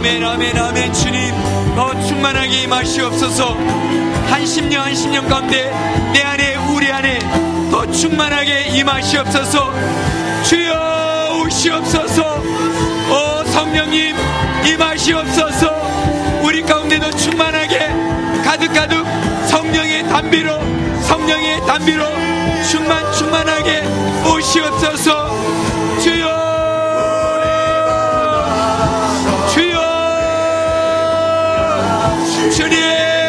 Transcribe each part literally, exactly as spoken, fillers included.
아멘 아멘 아멘. 주님 더 충만하게 임하시옵소서. 한 십년 한 십년 가운데 내 안에 우리 안에 더 충만하게 임하시옵소서. 주여 오시옵소서. 오 성령님 임하시옵소서. 우리 가운데도 충만하게 가득가득 성령의 단비로 성령의 단비로 충만 충만하게 오시옵소서. 주여 주여 주님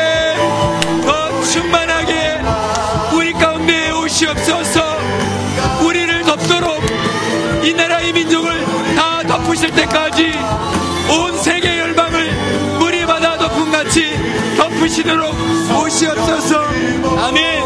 더 충만하게 우리 가운데 오시옵소서. 우리를 덮도록 이 나라의 민족을 다 덮으실 때까지 온 세계 열방을 물이 바다 덮음같이 덮으시도록 오시옵소서. 아멘.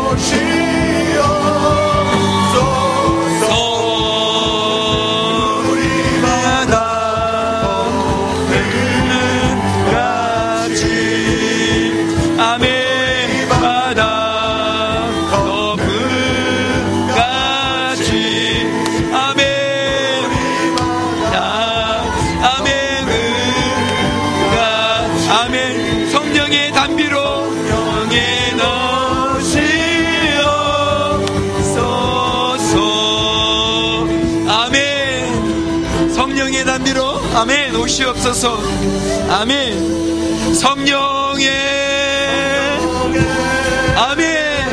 아멘 오시옵소서. 아멘. 성령의 아멘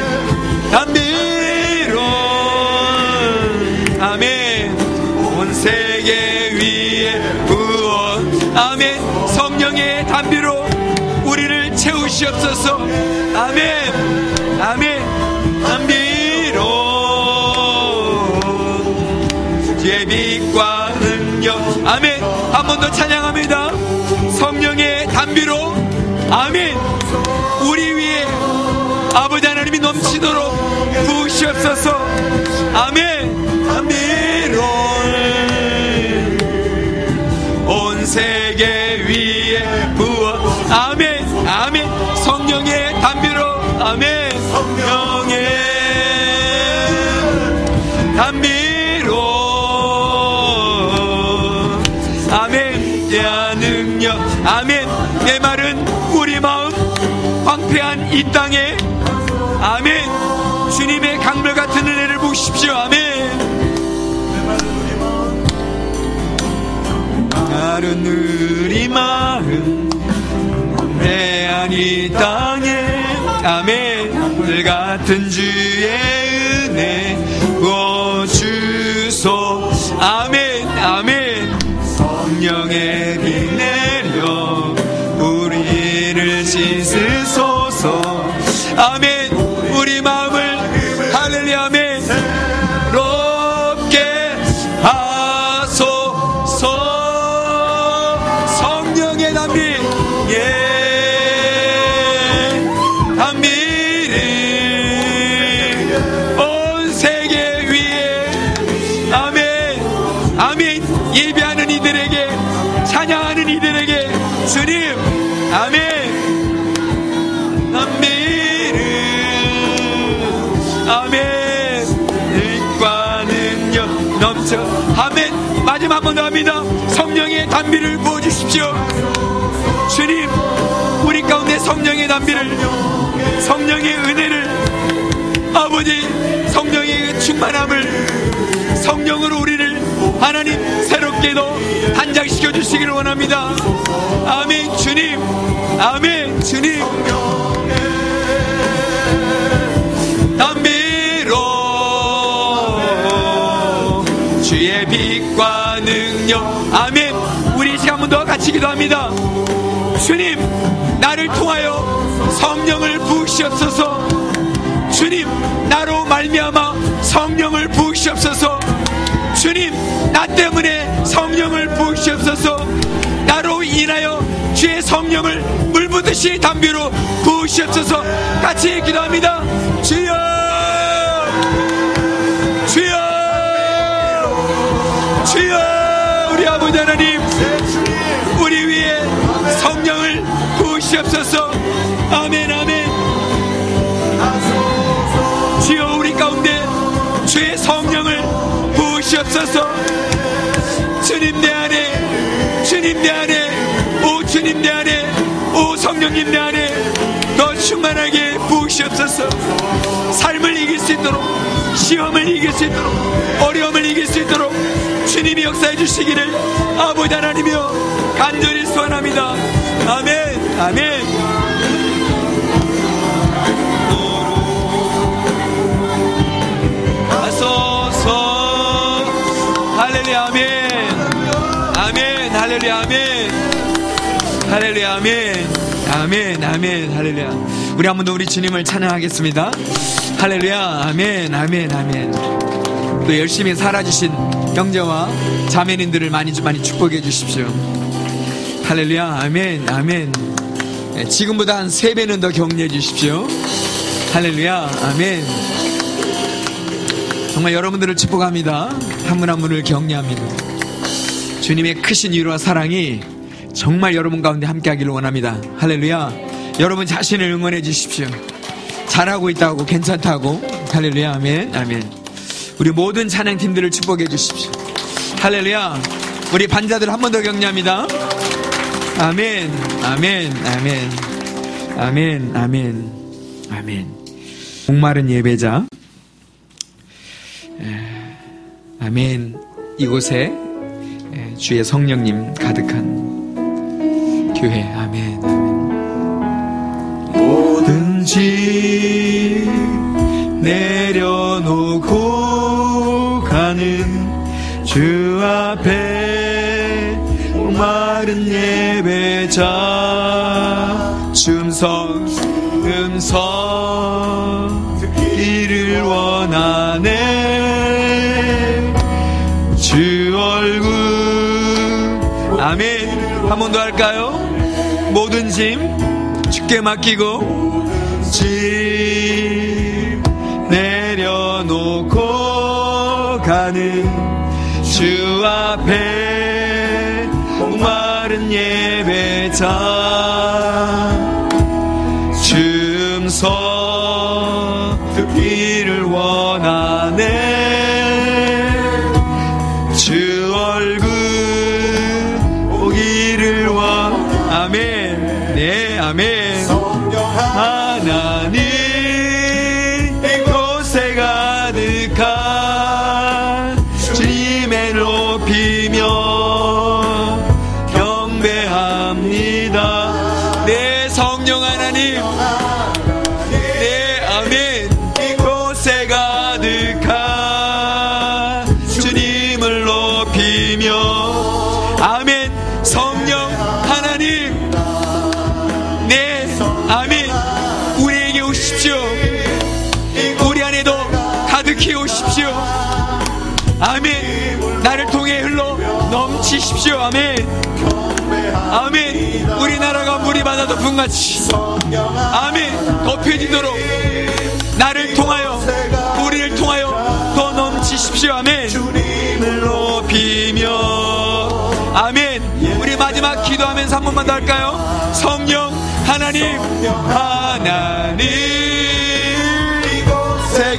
단비로 아멘 온 세계 위에 부어 아멘 성령의 단비로 우리를 채우시옵소서. 아멘 아멘 단비로 주의 빛과 능력 아멘. 한 번 더 찬양합니다. 성령의 단비로 아멘 우리 위에 아버지 하나님이 넘치도록 부으시옵소서. 아멘 단비로 온 세계 위에 부어 아멘 아멘 성령의 단비로 아멘 성령의 단비로 아멘. 내 말은 우리 마음 황폐한 이 땅에 아멘 주님의 강물 같은 은혜를 보십시오. 아멘. 나른 우리 마음 황폐한 이 땅에 아멘 늘 같은 주의 은혜 부어주소. 아멘 아멘 성령의 비 내려 우리를 씻으소서. 아멘 우리 마음을 할렐루야 아멘 새롭게 하소서. 성령의 단비 예 단비를 온 세계 위에 아멘 아멘 예배하는 이들에게 찬양하는 이들에게 주님 아멘 단비를 아멘 능과 능력 넘쳐 아멘. 마지막 한 번 더 합니다. 성령의 단비를 부어주십시오. 주님 우리 가운데 성령의 단비를 성령의 은혜를 아버지 성령의 충만함을 성령으로 우리를 하나님 새롭게도 단장시켜 주시기를 원합니다. 아멘 주님 아멘 주님 단비로 주의 빛과 능력 아멘. 우리 시간 한 번 더 같이 기도합니다. 주님 나를 통하여 성령을 부으시옵소서. 주님 나로 말미암아 성령을 부으시옵소서. 주님 나 때문에 성령을 부으시옵소서. 나로 인하여 주의 성령을 물붓듯이 단비로 부으시옵소서. 같이 기도합니다. 주여 주여 주여 우리 아버지 하나님 우리 위에 성령을 부으시옵소서. 아멘 아멘. 주여 우리 가운데 주의 성령을 부으시옵소서. 주님 내 안에 주님 내 안에 오 주님 내 안에, 오 성령님 내 안에 더 충만하게 부으시옵소서. 삶을 이길 수 있도록, 시험을 이길 수 있도록, 어려움을 이길 수 있도록 주님이 역사해 주시기를 아버지 하나님이여 간절히 소원합니다. 아멘. 아멘. 하소서. 할렐루야. 아멘. 아멘. 할렐루야. 아멘. 할렐루야. 아멘. 아멘. 아멘. 할렐루야. 우리 한 번 더 우리 주님을 찬양하겠습니다. 할렐루야. 아멘. 아멘. 아멘. 또 열심히 살아주신 형제와 자매님들을 많이 많이 축복해 주십시오. 할렐루야. 아멘. 아멘. 지금보다 한 세 배는 더 격려해 주십시오. 할렐루야. 아멘. 정말 여러분들을 축복합니다. 한 분 한 분을 격려합니다. 주님의 크신 위로와 사랑이 정말 여러분 가운데 함께하기를 원합니다. 할렐루야. 여러분 자신을 응원해 주십시오. 잘하고 있다고, 괜찮다고. 할렐루야. 아멘. 아멘. 우리 모든 찬양팀들을 축복해 주십시오. 할렐루야. 우리 반자들 한 번 더 격려합니다. 아멘. 아멘. 아멘. 아멘. 아멘. 아멘. 목마른 예배자. 아멘. 이곳에 주의 성령님 가득한 교회. 아멘. 뭐든지 내려놓고 가는 주 앞에 목마른 예배자 춤성 음성 듣기를 원하네. 주 얼굴. 아멘. 한 번 더 할까요? 모든 짐 주께 맡기고 짐 내려놓고 가는 주 앞에 목마른 예배자 춤성 듣기를 원하네. 주 얼굴 보기를 원. 아멘. 네. 아멘. 하나님 이곳에 가득한 주님의 높이며 경배합니다. 네. 성령 하나님. 네. 아멘. 이곳에 가득한 주님을 높이며. 아멘. 성령 하나님. 네. 아멘. 우리에게 오십시오. 우리 안에도 가득히 오십시오. 아멘. 나를 통해 흘러 넘치십시오. 아멘. 아멘. 우리나라가 물이 바다 덮음같이 아멘 덮여지도록 나를 통하여 우리를 통하여 더 넘치십시오. 아멘. 주님을 높이며. 아멘. 우리 마지막 기도하면서 한 번만 더 할까요? 성령 하나님. 하나님 이곳에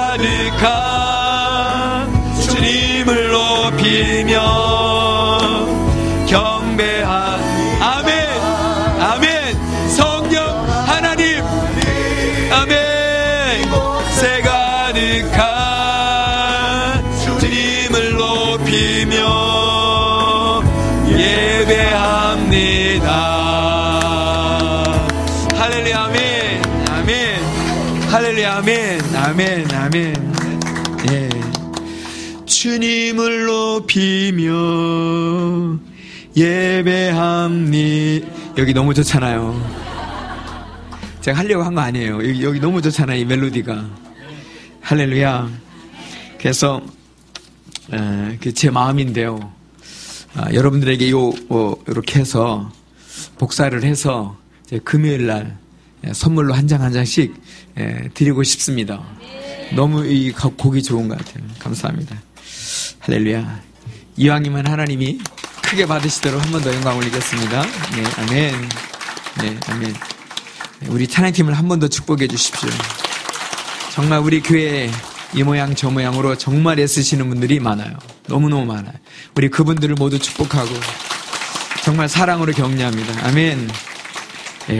가득한 주님을 높이며 경배한. 아멘. 아멘. 성령 하나님. 아멘. 이곳에 가득한 주님을 높이며 예배합니다. 할렐루야. 아멘. 아멘. 할렐루야. 아멘. 아멘. 아멘. 예. 주님을 높이며 예배합니다. 여기 너무 좋잖아요. 제가 하려고 한 거 아니에요. 여기, 여기 너무 좋잖아요. 이 멜로디가. 할렐루야. 그래서 에, 제 마음인데요. 아, 여러분들에게 요, 어, 이렇게 해서 복사를 해서 금요일 날 선물로 한 장 한 장씩 에, 드리고 싶습니다. 너무 이 곡이 좋은 것 같아요. 감사합니다. 할렐루야. 이왕이면 하나님이 크게 받으시도록 한 번 더 영광 올리겠습니다. 네, 아멘. 네, 아멘. 우리 찬양팀을 한 번 더 축복해 주십시오. 정말 우리 교회에 이 모양 저 모양으로 정말 애쓰시는 분들이 많아요. 너무너무 많아요. 우리 그분들을 모두 축복하고 정말 사랑으로 격려합니다. 아멘. 예.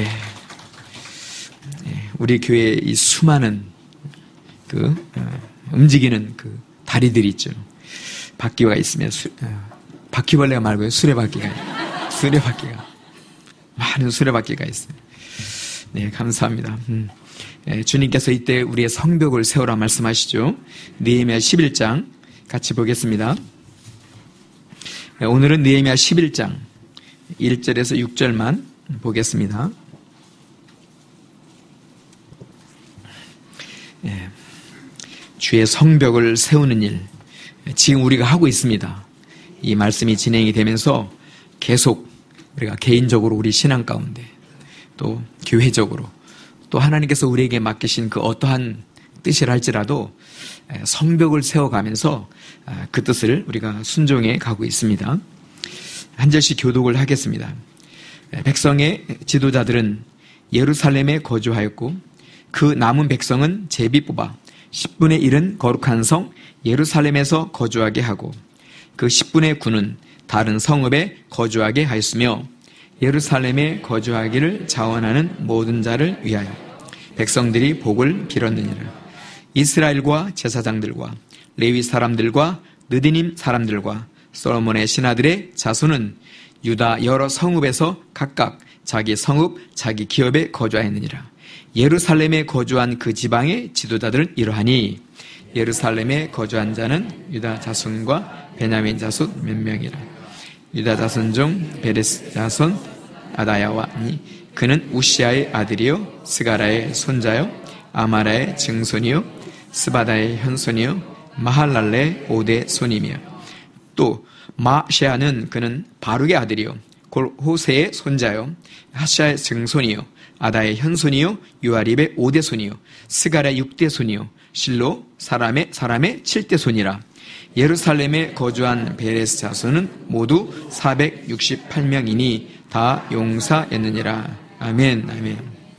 예. 우리 교회에 이 수많은 그 어, 움직이는 그 다리들이 있죠. 바퀴가 있으면 수, 어, 바퀴벌레가 말고요. 수레바퀴가 수레바퀴가 많은 수레바퀴가 있어요. 네, 감사합니다. 음. 예, 주님께서 이때 우리의 성벽을 세우라 말씀하시죠. 느헤미야 십일 장 같이 보겠습니다. 예, 오늘은 느헤미야 십일 장 일 절에서 육 절만 보겠습니다. 예, 주의 성벽을 세우는 일, 지금 우리가 하고 있습니다. 이 말씀이 진행이 되면서 계속 우리가 개인적으로 우리 신앙 가운데 또 교회적으로 또 하나님께서 우리에게 맡기신 그 어떠한 뜻이라 할지라도 성벽을 세워가면서 그 뜻을 우리가 순종해 가고 있습니다. 한 절씩 교독을 하겠습니다. 백성의 지도자들은 예루살렘에 거주하였고 그 남은 백성은 제비 뽑아 십분의 일은 거룩한 성 예루살렘에서 거주하게 하고 그 십분의 구는 다른 성읍에 거주하게 하였으며 예루살렘에 거주하기를 자원하는 모든 자를 위하여 백성들이 복을 빌었느니라. 이스라엘과 제사장들과 레위 사람들과 느디님 사람들과 솔로몬의 신하들의 자손은 유다 여러 성읍에서 각각 자기 성읍, 자기 기업에 거주하였느니라. 예루살렘에 거주한 그 지방의 지도자들은 이러하니 예루살렘에 거주한 자는 유다 자손과 베냐민 자손 몇 명이라. 유다 자손 중 베레스 자손 아다야와니 그는 우시아의 아들이요 스가라의 손자요 아마라의 증손이요 스바다의 현손이요 마할랄레의 오대 손이며 또 마시아는 그는 바룩의 아들이요 호세의 손자요 하샤의 증손이요 아다의 현손이요 유아립의 오대 손이요 스가라의 육대 손이요 실로 사람의 사람의 칠대 손이라. 예루살렘에 거주한 베레스 자손은 모두 사백육십팔 명이니 다 용사였느니라. 아멘, 아멘.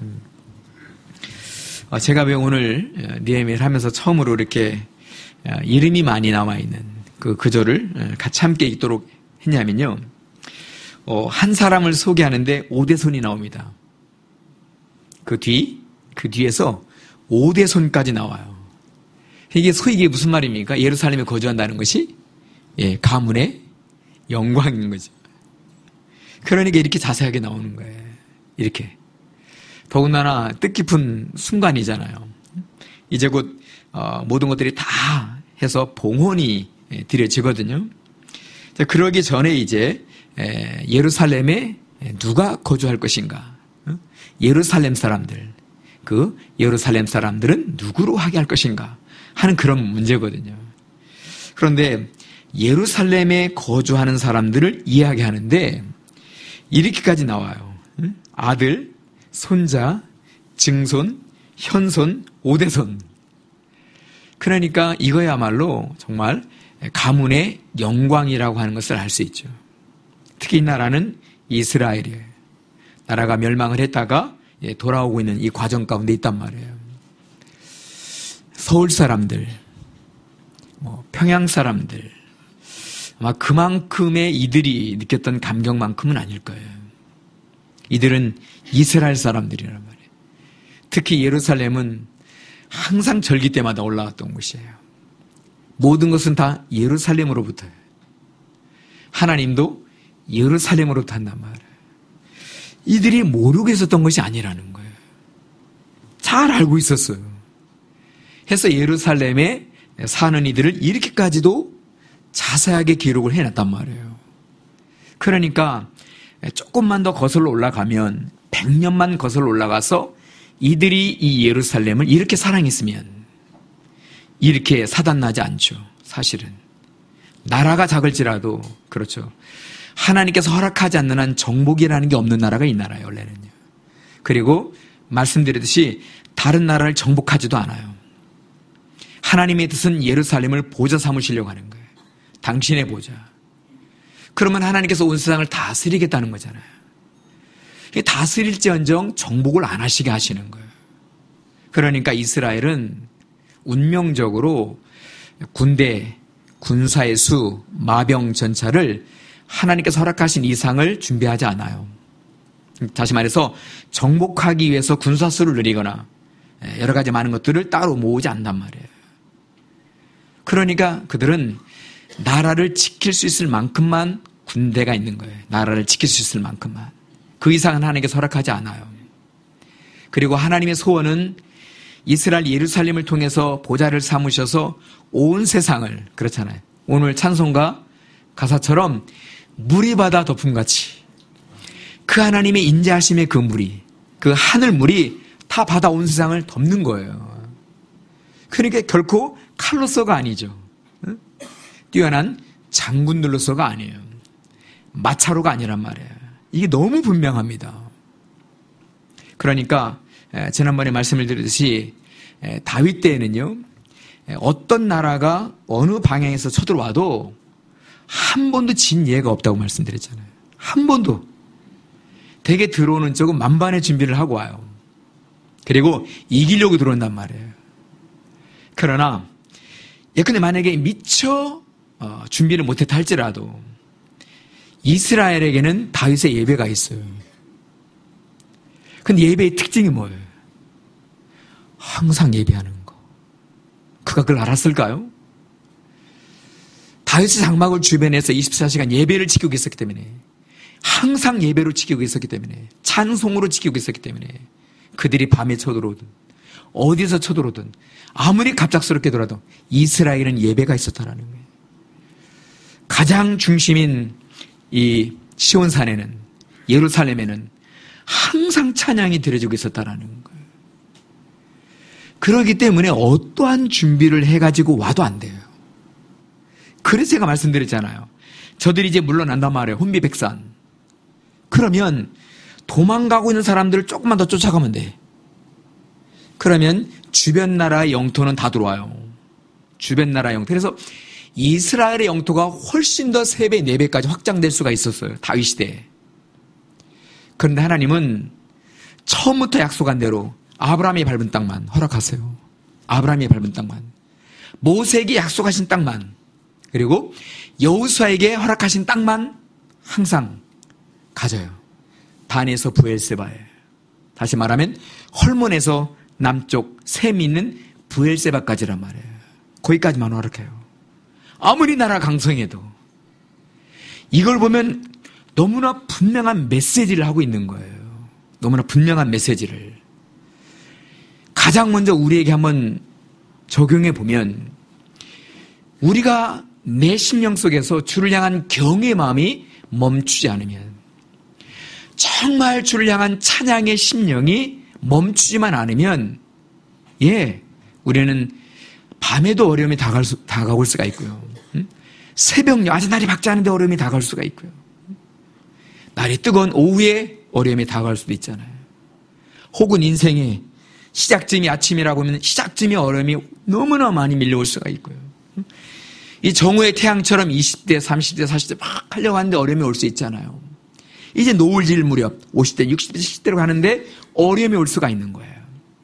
어, 제가 왜 오늘 느헤미야를 하면서 처음으로 이렇게 이름이 많이 나와 있는 그 구절을 같이 함께 읽도록 했냐면요. 어, 한 사람을 소개하는데 오대손이 나옵니다. 그 뒤, 그 뒤에서 오대손까지 나와요. 이게 소위 이게 무슨 말입니까? 예루살렘에 거주한다는 것이 예, 가문의 영광인 거죠. 그러니까 이렇게 자세하게 나오는 거예요. 이렇게. 더군다나 뜻깊은 순간이잖아요. 이제 곧 어, 모든 것들이 다 해서 봉헌이 드려지거든요. 자, 그러기 전에 이제 에, 예루살렘에 누가 거주할 것인가? 어? 예루살렘 사람들. 그 예루살렘 사람들은 누구로 하게 할 것인가? 하는 그런 문제거든요. 그런데 예루살렘에 거주하는 사람들을 이야기하는데 이렇게까지 나와요. 아들, 손자, 증손, 현손, 오대손. 그러니까 이거야말로 정말 가문의 영광이라고 하는 것을 알 수 있죠. 특히 이 나라는 이스라엘이에요. 나라가 멸망을 했다가 돌아오고 있는 이 과정 가운데 있단 말이에요. 서울 사람들, 뭐 평양 사람들, 아마 그만큼의 이들이 느꼈던 감격만큼은 아닐 거예요. 이들은 이스라엘 사람들이란 말이에요. 특히 예루살렘은 항상 절기 때마다 올라왔던 곳이에요. 모든 것은 다 예루살렘으로부터예요. 하나님도 예루살렘으로부터 한단 말이에요. 이들이 모르고 있었던 것이 아니라는 거예요. 잘 알고 있었어요. 해서 예루살렘에 사는 이들을 이렇게까지도 자세하게 기록을 해놨단 말이에요. 그러니까 조금만 더 거슬러 올라가면 백 년만 거슬러 올라가서 이들이 이 예루살렘을 이렇게 사랑했으면 이렇게 사단나지 않죠. 사실은 나라가 작을지라도 그렇죠. 하나님께서 허락하지 않는 한 정복이라는 게 없는 나라가 이 나라예요. 원래는요. 그리고 말씀드렸듯이 다른 나라를 정복하지도 않아요. 하나님의 뜻은 예루살렘을 보좌 삼으시려고 하는 거예요. 당신의 보좌. 그러면 하나님께서 온 세상을 다스리겠다는 거잖아요. 다스릴지언정 정복을 안 하시게 하시는 거예요. 그러니까 이스라엘은 운명적으로 군대, 군사의 수, 마병 전차를 하나님께서 허락하신 이상을 준비하지 않아요. 다시 말해서 정복하기 위해서 군사수를 늘리거나 여러 가지 많은 것들을 따로 모으지 않단 말이에요. 그러니까 그들은 나라를 지킬 수 있을 만큼만 군대가 있는 거예요. 나라를 지킬 수 있을 만큼만. 그 이상은 하나님께서 허락하지 않아요. 그리고 하나님의 소원은 이스라엘 예루살렘을 통해서 보좌를 삼으셔서 온 세상을, 그렇잖아요. 오늘 찬송가 가사처럼 물이 바다 덮음같이 그 하나님의 인자하심의 그 물이, 그 하늘 물이 다 바다 온 세상을 덮는 거예요. 그러니까 결코 칼로서가 아니죠. 뛰어난 장군들로서가 아니에요. 마차로가 아니란 말이에요. 이게 너무 분명합니다. 그러니까 지난번에 말씀을 드렸듯이 다윗 때에는요, 어떤 나라가 어느 방향에서 쳐들어와도 한 번도 진 예가 없다고 말씀드렸잖아요. 한 번도. 대개 들어오는 쪽은 만반의 준비를 하고 와요. 그리고 이기려고 들어온단 말이에요. 그러나 예컨대 만약에 미처 준비를 못했다 할지라도 이스라엘에게는 다윗의 예배가 있어요. 근데 예배의 특징이 뭐예요? 항상 예배하는 거. 그가 그걸 알았을까요? 다윗의 장막을 주변에서 이십사 시간 예배를 지키고 있었기 때문에, 항상 예배로 지키고 있었기 때문에, 찬송으로 지키고 있었기 때문에 그들이 밤에 쳐들어오든 어디서 쳐들어오든 아무리 갑작스럽게 돌아도 이스라엘은 예배가 있었다는 거예요. 가장 중심인 이 시온산에는, 예루살렘에는 항상 찬양이 드려지고 있었다는 거예요. 그렇기 때문에 어떠한 준비를 해가지고 와도 안 돼요. 그래서 제가 말씀드렸잖아요. 저들이 이제 물러난단 말이에요. 혼비백산. 그러면 도망가고 있는 사람들을 조금만 더 쫓아가면 돼. 그러면 주변 나라의 영토는 다 들어와요. 주변 나라의 영토. 그래서 이스라엘의 영토가 훨씬 더 세 배, 네 배까지 확장될 수가 있었어요. 다윗 시대에. 그런데 하나님은 처음부터 약속한 대로 아브라함이 밟은 땅만 허락하세요. 아브라함이 밟은 땅만. 모세에게 약속하신 땅만. 그리고 여호수아에게 허락하신 땅만 항상 가져요. 단에서 브엘세바에. 다시 말하면 헐몬에서 남쪽 셈이 있는 브엘세바까지란 말이에요. 거기까지만 허락해요. 아무리 나라 강성해도. 이걸 보면 너무나 분명한 메시지를 하고 있는 거예요. 너무나 분명한 메시지를. 가장 먼저 우리에게 한번 적용해 보면, 우리가 내 심령 속에서 주를 향한 경외의 마음이 멈추지 않으면, 정말 주를 향한 찬양의 심령이 멈추지만 않으면, 예, 우리는 밤에도 어려움이 다가올, 수, 다가올 수가 있고요. 새벽, 아직 날이 밝지 않은데 어려움이 다가올 수가 있고요. 날이 뜨거운 오후에 어려움이 다가올 수도 있잖아요. 혹은 인생의 시작점이 아침이라고 하면 시작점이 어려움이 너무나 많이 밀려올 수가 있고요. 이 정오의 태양처럼 이십 대, 삼십 대, 사십 대 막 하려고 하는데 어려움이 올 수 있잖아요. 이제 노을 질 무렵 오십 대, 육십 대, 칠십 대로 가는데 어려움이 올 수가 있는 거예요.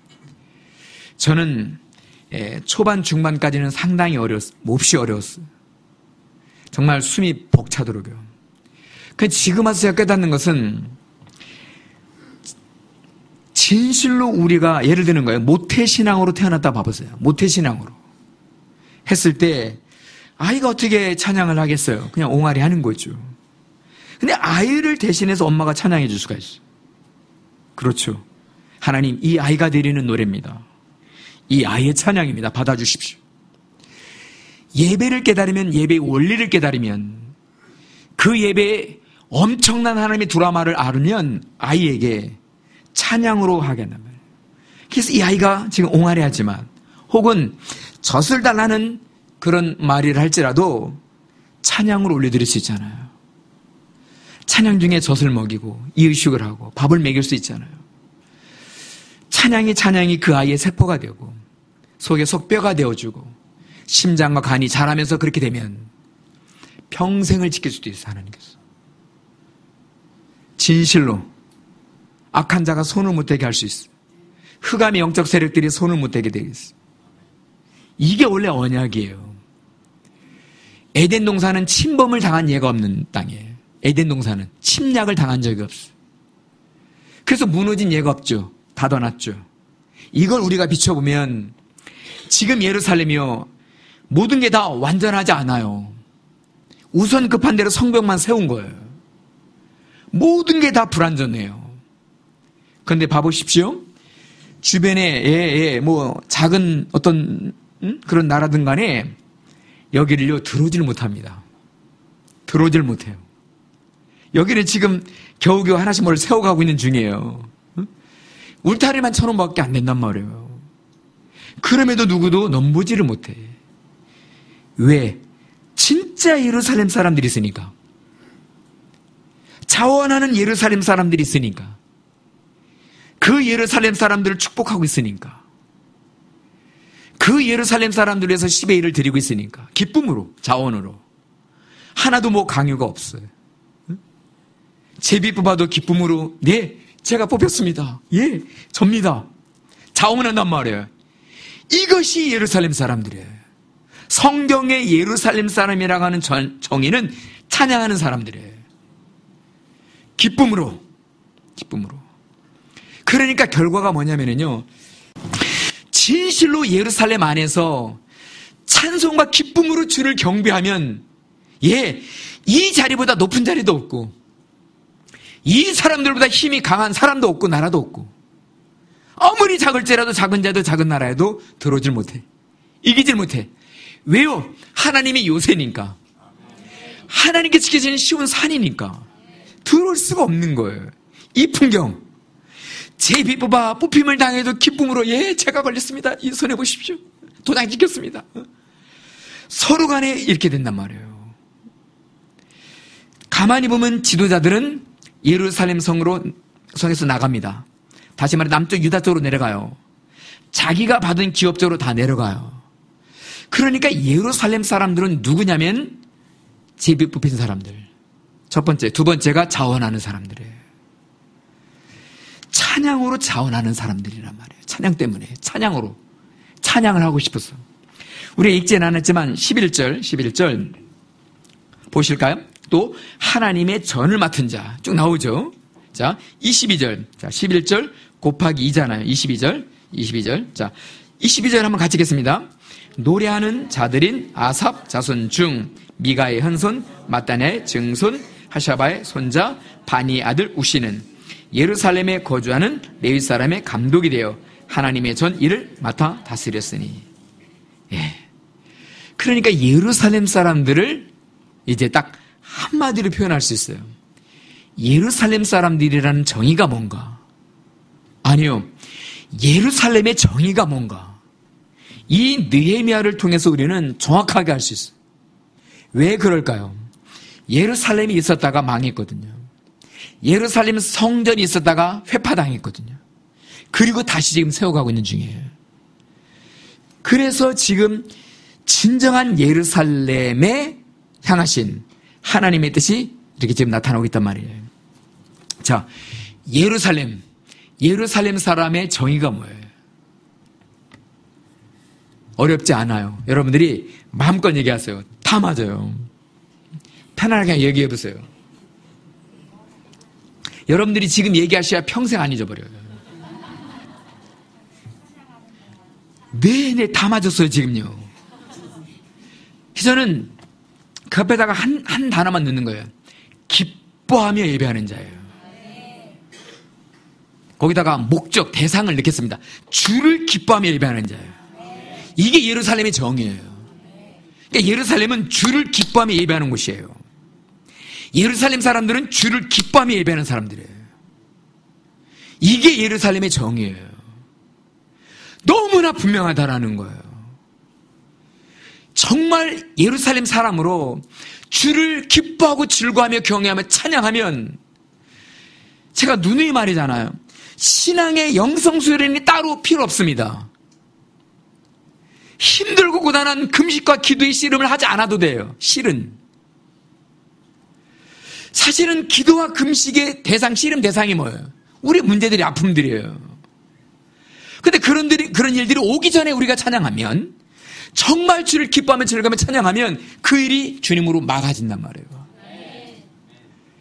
저는 초반, 중반까지는 상당히 어려웠어요. 몹시 어려웠어요. 정말 숨이 벅차더라고요. 근데 지금 와서 제가 깨닫는 것은, 진실로 우리가 예를 드는 거예요. 모태신앙으로 태어났다 봐보세요. 모태신앙으로 했을 때 아이가 어떻게 찬양을 하겠어요? 그냥 옹알이 하는 거죠. 근데 아이를 대신해서 엄마가 찬양해 줄 수가 있어요. 그렇죠. 하나님, 이 아이가 드리는 노래입니다. 이 아이의 찬양입니다. 받아주십시오. 예배를 깨달으면, 예배의 원리를 깨달으면, 그 예배에 엄청난 하나님의 드라마를 알으면 아이에게 찬양으로 하겠단 말이에요. 그래서 이 아이가 지금 옹알이 하지만, 혹은 젖을 달라는 그런 말이를 할지라도 찬양으로 올려드릴 수 있잖아요. 찬양 중에 젖을 먹이고 이의식을 하고 밥을 먹일 수 있잖아요. 찬양이 찬양이 그 아이의 세포가 되고 속에 속뼈가 되어주고 심장과 간이 자라면서 그렇게 되면 평생을 지킬 수도 있어요. 하나님께서. 진실로 악한 자가 손을 못 대게 할 수 있어요. 흑암의 영적 세력들이 손을 못 대게 되겠어요. 이게 원래 언약이에요. 에덴 동산은 침범을 당한 예가 없는 땅이에요. 에덴 동산은 침략을 당한 적이 없어요. 그래서 무너진 예가 없죠. 닫아놨죠. 이걸 우리가 비춰보면 지금 예루살렘이요, 모든 게 다 완전하지 않아요. 우선 급한 대로 성벽만 세운 거예요. 모든 게 다 불완전해요. 그런데 봐보십시오. 주변에 예, 예, 뭐 작은 어떤 음? 그런 나라든 간에 여기를요 들어오질 못합니다. 들어오질 못해요. 여기는 지금 겨우겨우 하나씩 뭘 세워가고 있는 중이에요. 응? 울타리만 천원밖에 안 된단 말이에요. 그럼에도 누구도 넘보지를 못해. 왜? 진짜 예루살렘 사람들이 있으니까. 자원하는 예루살렘 사람들이 있으니까. 그 예루살렘 사람들을 축복하고 있으니까. 그 예루살렘 사람들을 위해서 십의 일을 드리고 있으니까. 기쁨으로, 자원으로. 하나도 뭐 강요가 없어요. 제비 뽑아도 기쁨으로, 네, 제가 뽑혔습니다. 예, 접니다. 자원한단 말이에요. 이것이 예루살렘 사람들이에요. 성경의 예루살렘 사람이라고 하는 정의는 찬양하는 사람들이에요. 기쁨으로, 기쁨으로. 그러니까 결과가 뭐냐면요, 진실로 예루살렘 안에서 찬송과 기쁨으로 주를 경배하면, 예, 이 자리보다 높은 자리도 없고, 이 사람들보다 힘이 강한 사람도 없고, 나라도 없고, 아무리 작을지라도 작은 자도 작은 나라에도 들어오질 못해. 이기질 못해. 왜요? 하나님의 요새니까. 하나님께 지켜지는 쉬운 산이니까. 들어올 수가 없는 거예요. 이 풍경. 제비 뽑아 뽑힘을 당해도 기쁨으로, 예, 제가 걸렸습니다. 이 손해 보십시오. 도장 찍혔습니다. 서로 간에 이렇게 된단 말이에요. 가만히 보면 지도자들은 예루살렘 성으로, 성에서 나갑니다. 다시 말해 남쪽 유다 쪽으로 내려가요. 자기가 받은 기업 쪽으로 다 내려가요. 그러니까 예루살렘 사람들은 누구냐면 제비 뽑힌 사람들. 첫 번째, 두 번째가 자원하는 사람들이에요. 찬양으로 자원하는 사람들이란 말이에요. 찬양 때문에. 찬양으로. 찬양을 하고 싶어서. 우리 읽지는 않았지만 십일 절, 십일 절 보실까요? 또 하나님의 전을 맡은 자 쭉 나오죠. 자, 이십이 절. 자, 십일 절 곱하기 이잖아요. 이십이 절. 이십이 절. 자, 이십이 절 한번 같이 읽겠습니다. 노래하는 자들인 아삽 자손 중 미가의 현손, 마따네의 증손, 하샤바의 손자, 바니 아들 우시는 예루살렘에 거주하는 레위 사람의 감독이 되어 하나님의 전 일을 맡아 다스렸으니. 예. 그러니까 예루살렘 사람들을 이제 딱 한마디로 표현할 수 있어요. 예루살렘 사람들이라는 정의가 뭔가? 아니요. 예루살렘의 정의가 뭔가? 이 느헤미야를 통해서 우리는 정확하게 알 수 있어요. 왜 그럴까요? 예루살렘이 있었다가 망했거든요. 예루살렘 성전이 있었다가 회파당했거든요. 그리고 다시 지금 세워가고 있는 중이에요. 그래서 지금 진정한 예루살렘에 향하신 하나님의 뜻이 이렇게 지금 나타나고 있단 말이에요. 자, 예루살렘, 예루살렘 사람의 정의가 뭐예요? 어렵지 않아요. 여러분들이 마음껏 얘기하세요. 다 맞아요. 편안하게 얘기해 보세요. 여러분들이 지금 얘기하셔야 평생 안 잊어버려요. 네네, 다 맞았어요, 지금요. 저는 그 앞에다가 한, 한 단어만 넣는 거예요. 기뻐하며 예배하는 자예요. 거기다가 목적, 대상을 넣겠습니다. 주를 기뻐하며 예배하는 자예요. 이게 예루살렘의 정의예요. 그러니까 예루살렘은 주를 기뻐하며 예배하는 곳이에요. 예루살렘 사람들은 주를 기뻐하며 예배하는 사람들이에요. 이게 예루살렘의 정의예요. 너무나 분명하다라는 거예요. 정말 예루살렘 사람으로 주를 기뻐하고 즐거워하며 경외하며 찬양하면, 제가 누누이 말이잖아요. 신앙의 영성수련이 따로 필요 없습니다. 힘들고 고단한 금식과 기도의 씨름을 하지 않아도 돼요. 실은. 사실은 기도와 금식의 대상, 씨름 대상이 뭐예요? 우리 문제들이, 아픔들이에요. 근데 그런, 들이, 그런 일들이 오기 전에 우리가 찬양하면, 정말 주를 기뻐하며 즐거워하며 찬양하면 그 일이 주님으로 막아진단 말이에요.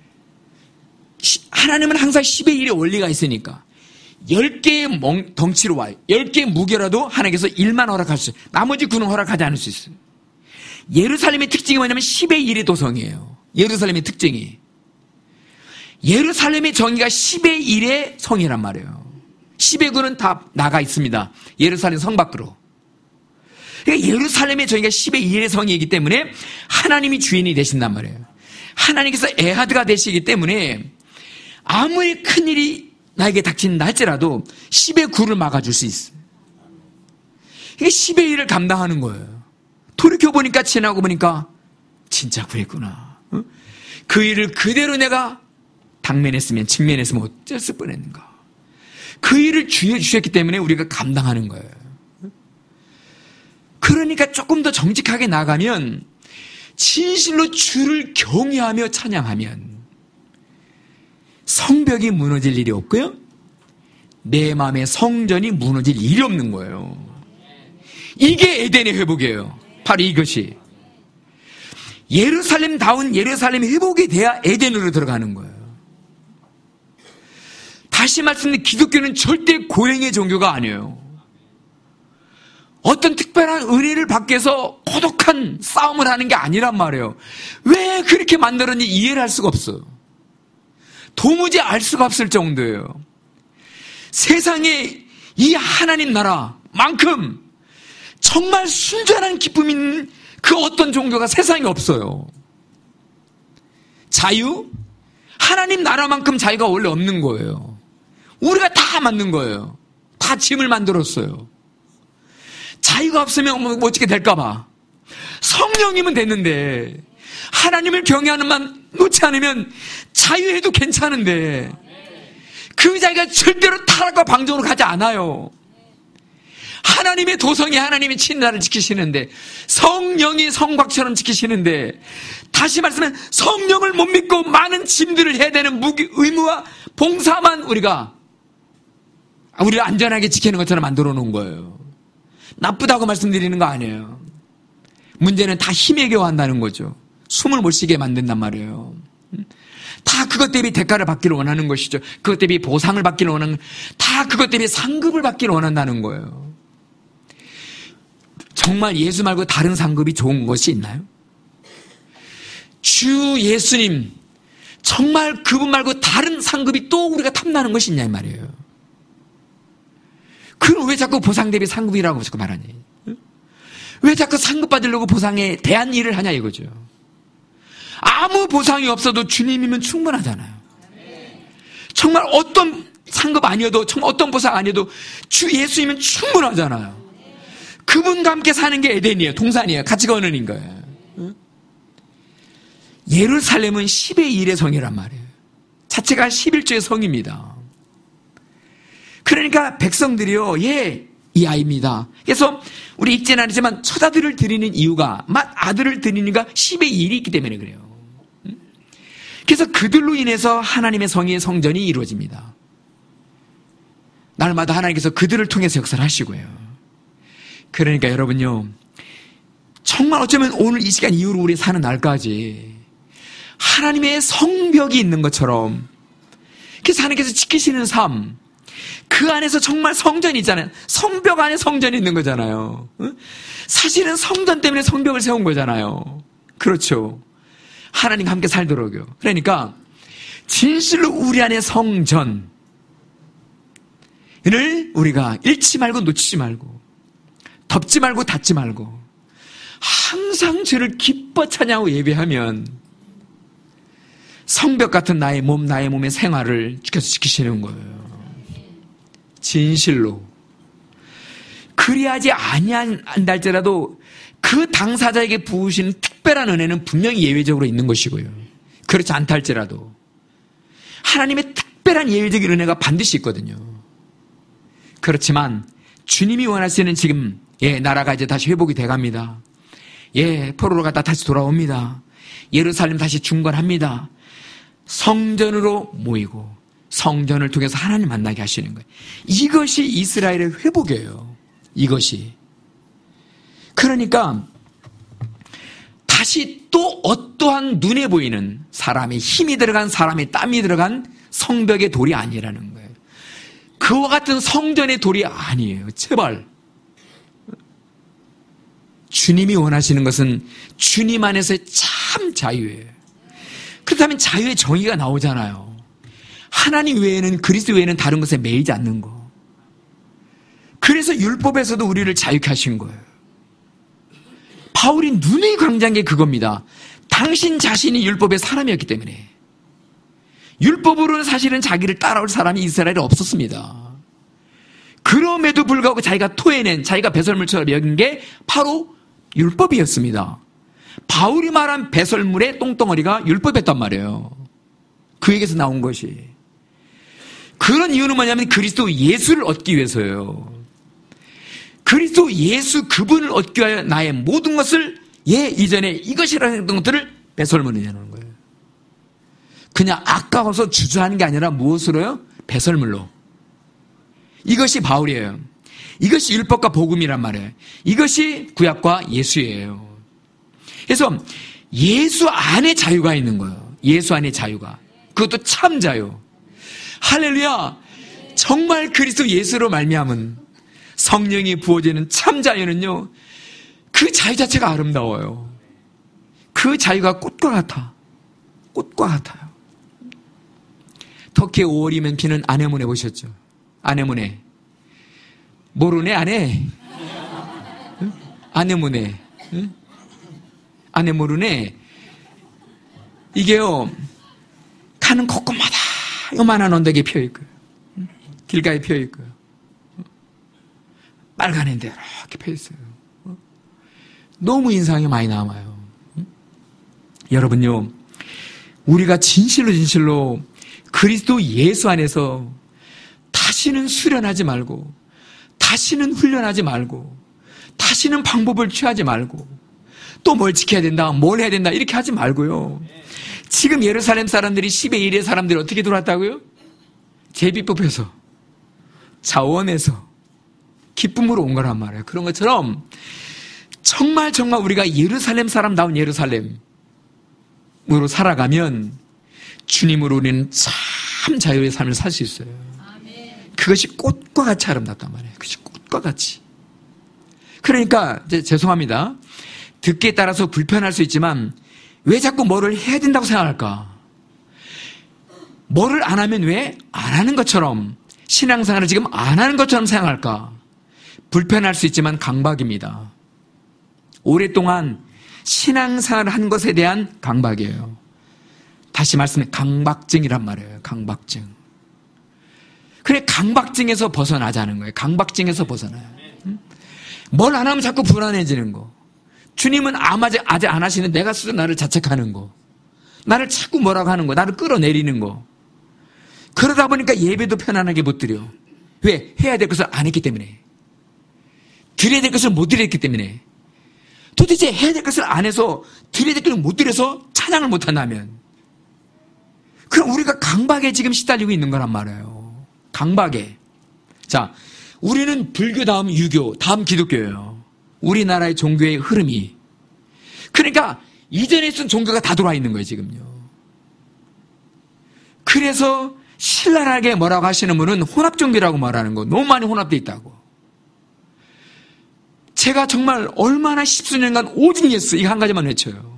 하나님은 항상 십의 일의 원리가 있으니까 열 개의 덩치로 와요. 열 개의 무게라도 하나님께서 일만 허락할 수 있어요. 나머지 구는 허락하지 않을 수 있어요. 예루살렘의 특징이 뭐냐면 십의 일의 도성이에요. 예루살렘의 특징이. 예루살렘의 정의가 십의 일의 성이란 말이에요. 십의 구는 다 나가 있습니다. 예루살렘 성 밖으로. 그러니까 예루살렘의 정의가 십의 일의 성이기 때문에 하나님이 주인이 되신단 말이에요. 하나님께서 에하드가 되시기 때문에 아무리 큰일이 나에게 닥친다 할지라도 십의 구를 막아줄 수 있어요. 이게 십의 일을 감당하는 거예요. 돌이켜보니까 지나고 보니까 진짜 그랬구나. 그 일을 그대로 내가 당면했으면 직면했으면 어쩔 뻔했는가. 그 일을 주여 주셨기 때문에 우리가 감당하는 거예요. 그러니까 조금 더 정직하게 나가면 진실로 주를 경외하며 찬양하면 성벽이 무너질 일이 없고요. 내 마음의 성전이 무너질 일이 없는 거예요. 이게 에덴의 회복이에요. 바로 이것이. 예루살렘다운 예루살렘 회복이 돼야 에덴으로 들어가는 거예요. 다시 말씀드린 기독교는 절대 고행의 종교가 아니에요. 어떤 특별한 은혜를 받기 위해서 고독한 싸움을 하는 게 아니란 말이에요. 왜 그렇게 만들었는지 이해를 할 수가 없어요. 도무지 알 수가 없을 정도예요. 세상에 이 하나님 나라만큼 정말 순전한 기쁨 있는 그 어떤 종교가 세상에 없어요. 자유? 하나님 나라만큼 자유가 원래 없는 거예요. 우리가 다 만든 거예요. 다 짐을 만들었어요. 자유가 없으면 뭐 어떻게 될까 봐. 성령이면 됐는데 하나님을 경외하는 만 놓지 않으면 자유해도 괜찮은데 그 자유가 절대로 타락과 방종으로 가지 않아요. 하나님의 도성이 하나님의 친나를 지키시는데 성령이 성곽처럼 지키시는데 다시 말씀하면 성령을 못 믿고 많은 짐들을 해야 되는 무기, 의무와 봉사만 우리가 우리를 안전하게 지키는 것처럼 만들어 놓은 거예요. 나쁘다고 말씀드리는 거 아니에요. 문제는 다 힘에 겨워한다는 거죠. 숨을 못 쉬게 만든단 말이에요. 다 그것 때문에 대가를 받기를 원하는 것이죠. 그것 때문에 보상을 받기를 원하는, 다 그것 때문에 상급을 받기를 원한다는 거예요. 정말 예수 말고 다른 상급이 좋은 것이 있나요? 주 예수님, 정말 그분 말고 다른 상급이 또 우리가 탐나는 것이 있냐 이 말이에요. 그럼 왜 자꾸 보상 대비 상급이라고 자꾸 말하니? 왜 자꾸 상급 받으려고 보상에 대한 일을 하냐 이거죠. 아무 보상이 없어도 주님이면 충분하잖아요. 정말 어떤 상급 아니어도, 정말 어떤 보상 아니어도 주 예수님은 충분하잖아요. 그분과 함께 사는 게 에덴이에요. 동산이에요. 같이 거느린 거예요. 예루살렘은 십의 일의 성이란 말이에요. 자체가 십일조의 성입니다. 그러니까 백성들이요, 예, 이 아이입니다. 그래서 우리 읽지는 않지만 첫 아들을 드리는 이유가, 맏 아들을 드리니까 십의 일이 있기 때문에 그래요. 그래서 그들로 인해서 하나님의 성의 성전이 이루어집니다. 날마다 하나님께서 그들을 통해서 역사를 하시고요. 그러니까 여러분요, 정말 어쩌면 오늘 이 시간 이후로 우리 사는 날까지 하나님의 성벽이 있는 것처럼, 그래서 하나님께서 지키시는 삶, 그 안에서 정말 성전이 있잖아요. 성벽 안에 성전이 있는 거잖아요. 사실은 성전 때문에 성벽을 세운 거잖아요. 그렇죠. 하나님과 함께 살도록요. 그러니까 진실로 우리 안에 성전을 우리가 잃지 말고 놓치지 말고 덮지 말고 닫지 말고 항상 주를 기뻐 찬양하고 예배하면 성벽 같은 나의 몸, 나의 몸의 생활을 지켜서 지키시는 거예요. 진실로. 그리하지 아니한다 할지라도 그 당사자에게 부으시는 특별한 은혜는 분명히 예외적으로 있는 것이고요. 그렇지 않다 할지라도 하나님의 특별한 예외적인 은혜가 반드시 있거든요. 그렇지만 주님이 원하시는 지금 예, 나라가 이제 다시 회복이 돼갑니다. 예, 포로로 갔다 다시 돌아옵니다. 예루살렘 다시 중건합니다. 성전으로 모이고 성전을 통해서 하나님 만나게 하시는 거예요. 이것이 이스라엘의 회복이에요. 이것이. 그러니까 다시 또 어떠한 눈에 보이는 사람의 힘이 들어간, 사람의 땀이 들어간 성벽의 돌이 아니라는 거예요. 그와 같은 성전의 돌이 아니에요. 제발. 주님이 원하시는 것은 주님 안에서의 참 자유예요. 그렇다면 자유의 정의가 나오잖아요. 하나님 외에는, 그리스도 외에는 다른 것에 매이지 않는 거. 그래서 율법에서도 우리를 자유케 하신 거예요. 바울이 눈이 광장한 게 그겁니다. 당신 자신이 율법의 사람이었기 때문에. 율법으로는 사실은 자기를 따라올 사람이 이스라엘에 없었습니다. 그럼에도 불구하고 자기가 토해낸, 자기가 배설물처럼 여긴 게 바로 율법이었습니다. 바울이 말한 배설물의 똥덩어리가 율법이었단 말이에요. 그에게서 나온 것이. 그런 이유는 뭐냐면 그리스도 예수를 얻기 위해서예요. 그리스도 예수 그분을 얻기 위하여 나의 모든 것을 예 이전에 이것이라는 것들을 배설물이 내놓는 거예요. 그냥 아까워서 주저하는 게 아니라 무엇으로요? 배설물로. 이것이 바울이에요. 이것이 율법과 복음이란 말이에요. 이것이 구약과 예수예요. 그래서 예수 안에 자유가 있는 거예요. 예수 안에 자유가. 그것도 참 자유. 할렐루야. 정말 그리스도 예수로 말미암은 성령이 부어지는 참 자유는요, 그 자유 자체가 아름다워요. 그 자유가 꽃과 같아. 꽃과 같아요. 터키의 오월이면 비는 아네모네 보셨죠? 아네모네. 모르네, 아네. 응? 아네모네. 응? 아네 모르네. 이게요, 가는 곳곳마다 요만한 언덕에 피어있고요. 응? 길가에 피어있고요. 빨간 앤데 이렇게 펴있어요. 너무 인상이 많이 남아요. 여러분요, 우리가 진실로 진실로 그리스도 예수 안에서 다시는 수련하지 말고, 다시는 훈련하지 말고, 다시는 방법을 취하지 말고, 또 뭘 지켜야 된다, 뭘 해야 된다 이렇게 하지 말고요. 지금 예루살렘 사람들이 십의 일의 사람들이 어떻게 들어왔다고요? 제비 뽑혀서, 자원해서 기쁨으로 온 거란 말이에요. 그런 것처럼 정말 정말 우리가 예루살렘 사람다운 예루살렘으로 살아가면 주님으로 우리는 참 자유의 삶을 살 수 있어요. 그것이 꽃과 같이 아름답단 말이에요. 그것이 꽃과 같이. 그러니까 이제 죄송합니다. 듣기에 따라서 불편할 수 있지만 왜 자꾸 뭐를 해야 된다고 생각할까? 뭐를 안 하면 왜 안 하는 것처럼, 신앙생활을 지금 안 하는 것처럼 생각할까? 불편할 수 있지만 강박입니다. 오랫동안 신앙생활을 한 것에 대한 강박이에요. 다시 말씀해, 강박증이란 말이에요. 강박증. 그래, 강박증에서 벗어나자는 거예요. 강박증에서 벗어나요. 응? 뭘 안 하면 자꾸 불안해지는 거. 주님은 아직, 아직 안 하시는 내가 스스로 나를 자책하는 거. 나를 자꾸 뭐라고 하는 거. 나를 끌어내리는 거. 그러다 보니까 예배도 편안하게 못 드려. 왜? 해야 될 것을 안 했기 때문에. 드려야 될 것을 못 드렸기 때문에. 도대체 해야 될 것을 안 해서 드려야 될 것을 못 드려서 찬양을 못 한다면, 그럼 우리가 강박에 지금 시달리고 있는 거란 말이에요. 강박에. 자, 우리는 불교 다음 유교, 다음 기독교예요. 우리나라의 종교의 흐름이. 그러니까 이전에 쓴 종교가 다 돌아와 있는 거예요, 지금요. 그래서 신랄하게 뭐라고 하시는 분은 혼합종교라고 말하는 거. 너무 많이 혼합되어 있다고. 제가 정말 얼마나 십수년간 오직 예수, 이거 한 가지만 외쳐요.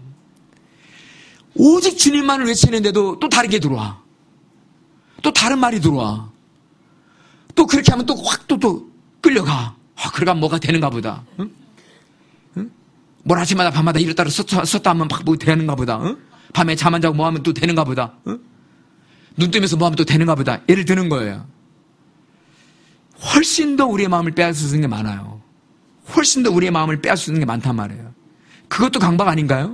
오직 주님만을 외치는데도 또 다르게 들어와. 또 다른 말이 들어와. 또 그렇게 하면 또 확 또 또 끌려가. 아, 그러가 뭐가 되는가 보다. 응? 응? 뭘 아침마다 밤마다 이랬다 썼다, 썼다 하면 막 뭐 되는가 보다. 응? 밤에 잠 안 자고 뭐 하면 또 되는가 보다. 응? 눈 뜨면서 뭐 하면 또 되는가 보다. 예를 드는 거예요. 훨씬 더 우리의 마음을 빼앗는 게 많아요. 훨씬 더 우리의 마음을 빼앗는 게 많단 말이에요. 그것도 강박 아닌가요?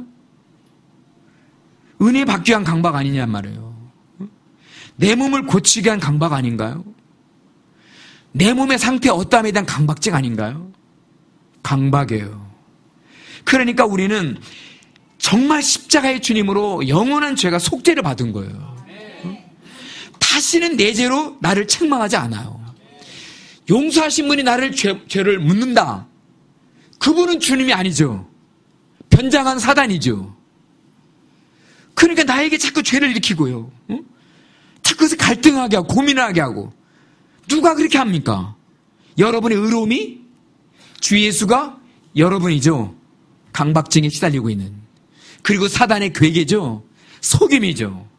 은혜 받기 위한 강박 아니냔 말이에요. 내 몸을 고치기 위한 강박 아닌가요? 내 몸의 상태 어떠함에 대한 강박증 아닌가요? 강박이에요. 그러니까 우리는 정말 십자가의 주님으로 영원한 죄가 속죄를 받은 거예요. 다시는 내 죄로 나를 책망하지 않아요. 용서하신 분이 나를 죄, 죄를 묻는다. 그분은 주님이 아니죠. 변장한 사단이죠. 그러니까 나에게 자꾸 죄를 일으키고요. 응? 그것을 갈등하게 하고 고민하게 하고 누가 그렇게 합니까? 여러분의 의로움이? 주 예수가 여러분이죠. 강박증에 시달리고 있는. 그리고 사단의 괴계죠. 속임이죠.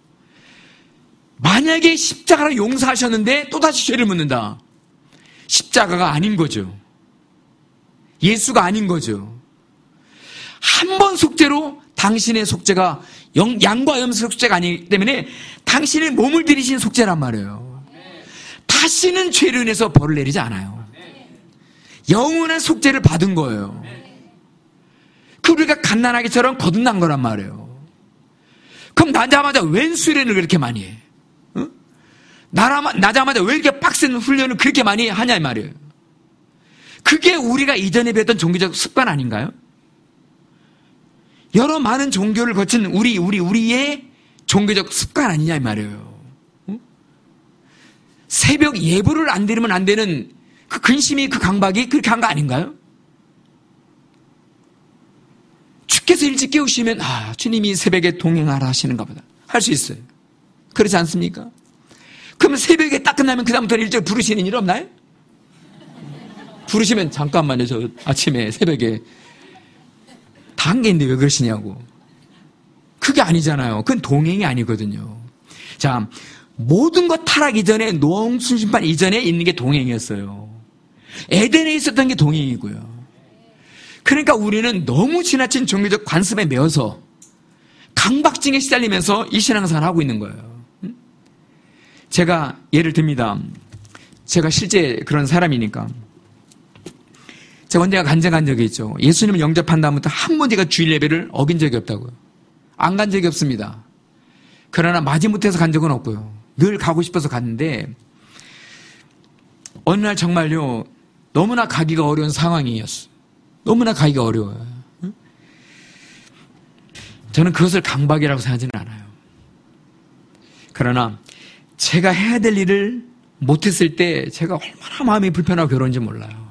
만약에 십자가로 용서하셨는데 또다시 죄를 묻는다. 십자가가 아닌 거죠. 예수가 아닌 거죠. 한 번 속죄로 당신의 속죄가 영, 양과 염소 속죄가 아니기 때문에 당신의 몸을 들이신 속죄란 말이에요. 다시는 죄를 인해서 벌을 내리지 않아요. 영원한 속죄를 받은 거예요. 그 우리가 갓난아기처럼 거듭난 거란 말이에요. 그럼 나자마자 웬 수련을 그렇게 많이 해? 어? 나라마, 나자마자 왜 이렇게 빡센 훈련을 그렇게 많이 하냐 이 말이에요. 그게 우리가 이전에 배웠던 종교적 습관 아닌가요? 여러 많은 종교를 거친 우리, 우리, 우리의 종교적 습관 아니냐 이 말이에요. 어? 새벽 예불을 안 드리면 안 되는 그 근심이 그 강박이 그렇게 한 거 아닌가요? 주께서 일찍 깨우시면 아 주님이 새벽에 동행하라 하시는가 보다 할 수 있어요. 그렇지 않습니까? 그러면 새벽에 딱 끝나면 그 다음부터는 일찍 부르시는 일 없나요? 부르시면 잠깐만요. 저 아침에 새벽에 다 한 개인데 왜 그러시냐고. 그게 아니잖아요. 그건 동행이 아니거든요. 자, 모든 것 타락 이전에 노홍순 심판 이전에 있는 게 동행이었어요. 에덴에 있었던 게 동행이고요. 그러니까 우리는 너무 지나친 종교적 관습에 매여서 강박증에 시달리면서 이 신앙생활을 하고 있는 거예요. 제가 예를 듭니다. 제가 실제 그런 사람이니까. 제가 언제가 간증한 적이 있죠. 예수님을 영접한 다음부터 한 번도 주일 예배를 어긴 적이 없다고요. 안 간 적이 없습니다. 그러나 마지못해서 간 적은 없고요. 늘 가고 싶어서 갔는데 어느 날 정말요. 너무나 가기가 어려운 상황이었어요. 너무나 가기가 어려워요. 저는 그것을 강박이라고 생각하지는 않아요. 그러나 제가 해야 될 일을 못했을 때 제가 얼마나 마음이 불편하고 괴로운지 몰라요.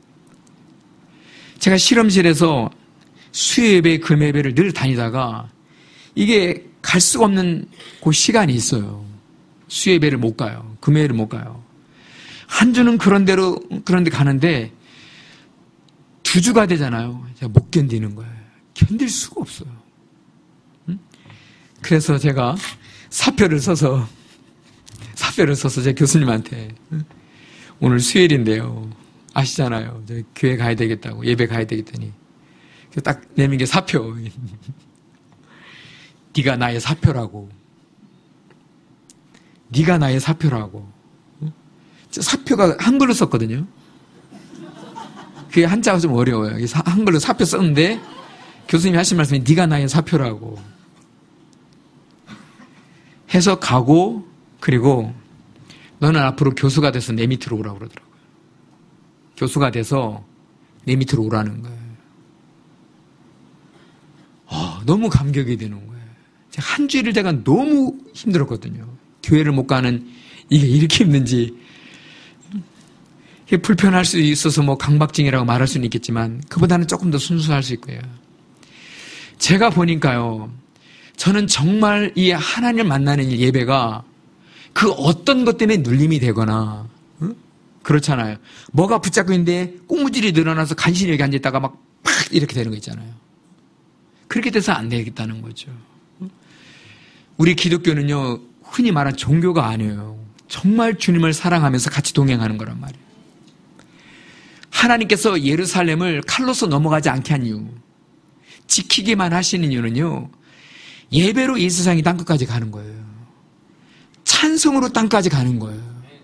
제가 실험실에서 수요예배, 금요예배를 늘 다니다가 이게 갈 수가 없는 그 시간이 있어요. 수요예배를 못 가요. 금요일을 못 가요. 한 주는 그런 대로 그런 데 가는데 두 주가 되잖아요. 제가 못 견디는 거예요. 견딜 수가 없어요. 응? 그래서 제가 사표를 써서 사표를 써서 제 교수님한테 응? 오늘 수요일인데요. 아시잖아요. 저 교회 가야 되겠다고 예배 가야 되겠다니 딱 내민 게 사표. 네가 나의 사표라고. 네가 나의 사표라고. 응? 사표가 한글로 썼거든요. 그게 한자가 좀 어려워요. 한글로 사표 썼는데 교수님이 하신 말씀이 네가 나의 사표라고 해서 가고 그리고 너는 앞으로 교수가 돼서 내 밑으로 오라고 그러더라고요. 교수가 돼서 내 밑으로 오라는 거예요. 어, 너무 감격이 되는 거예요. 제가 한 주일을 제가 너무 힘들었거든요. 교회를 못 가는 이게 이렇게 힘든지 불편할 수 있어서 뭐 강박증이라고 말할 수는 있겠지만 그보다는 조금 더 순수할 수 있고요. 제가 보니까요. 저는 정말 이 하나님을 만나는 예배가 그 어떤 것 때문에 눌림이 되거나 응? 그렇잖아요. 뭐가 붙잡고 있는데 꽁무질이 늘어나서 간신히 여기 앉아있다가 막 팍 이렇게 되는 거 있잖아요. 그렇게 돼서 안 되겠다는 거죠. 우리 기독교는요. 흔히 말하는 종교가 아니에요. 정말 주님을 사랑하면서 같이 동행하는 거란 말이에요. 하나님께서 예루살렘을 칼로서 넘어가지 않게 한 이유, 지키기만 하시는 이유는요. 예배로 이 세상이 땅끝까지 가는 거예요. 찬송으로 땅까지 가는 거예요.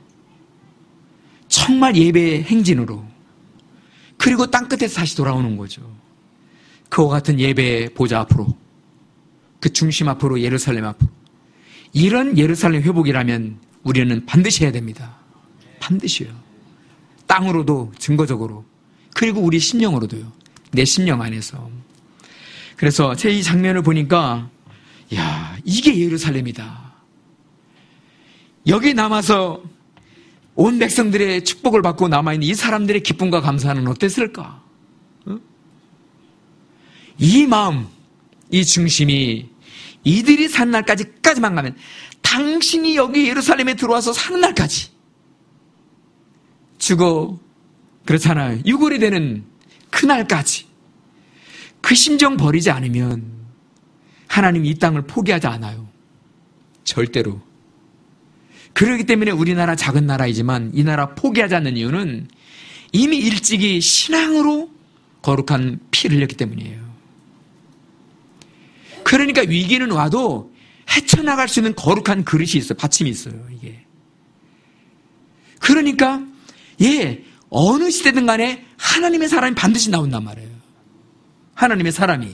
정말 예배의 행진으로. 그리고 땅끝에서 다시 돌아오는 거죠. 그와 같은 예배의 보좌 앞으로, 그 중심 앞으로, 예루살렘 앞으로. 이런 예루살렘 회복이라면 우리는 반드시 해야 됩니다. 반드시요. 땅으로도 증거적으로 그리고 우리 심령으로도요. 내 심령 안에서. 그래서 제 이 장면을 보니까 야 이게 예루살렘이다. 여기 남아서 온 백성들의 축복을 받고 남아있는 이 사람들의 기쁨과 감사는 어땠을까? 어? 이 마음, 이 중심이 이들이 산 날까지까지만 가면 당신이 여기 예루살렘에 들어와서 사는 날까지 죽어, 그렇잖아요. 유골이 되는 그날까지 그 심정 버리지 않으면 하나님이 이 땅을 포기하지 않아요. 절대로. 그렇기 때문에 우리나라 작은 나라이지만 이 나라 포기하지 않는 이유는 이미 일찍이 신앙으로 거룩한 피를 흘렸기 때문이에요. 그러니까 위기는 와도 헤쳐나갈 수 있는 거룩한 그릇이 있어요. 받침이 있어요. 이게. 그러니까 예, 어느 시대든 간에 하나님의 사람이 반드시 나온단 말이에요. 하나님의 사람이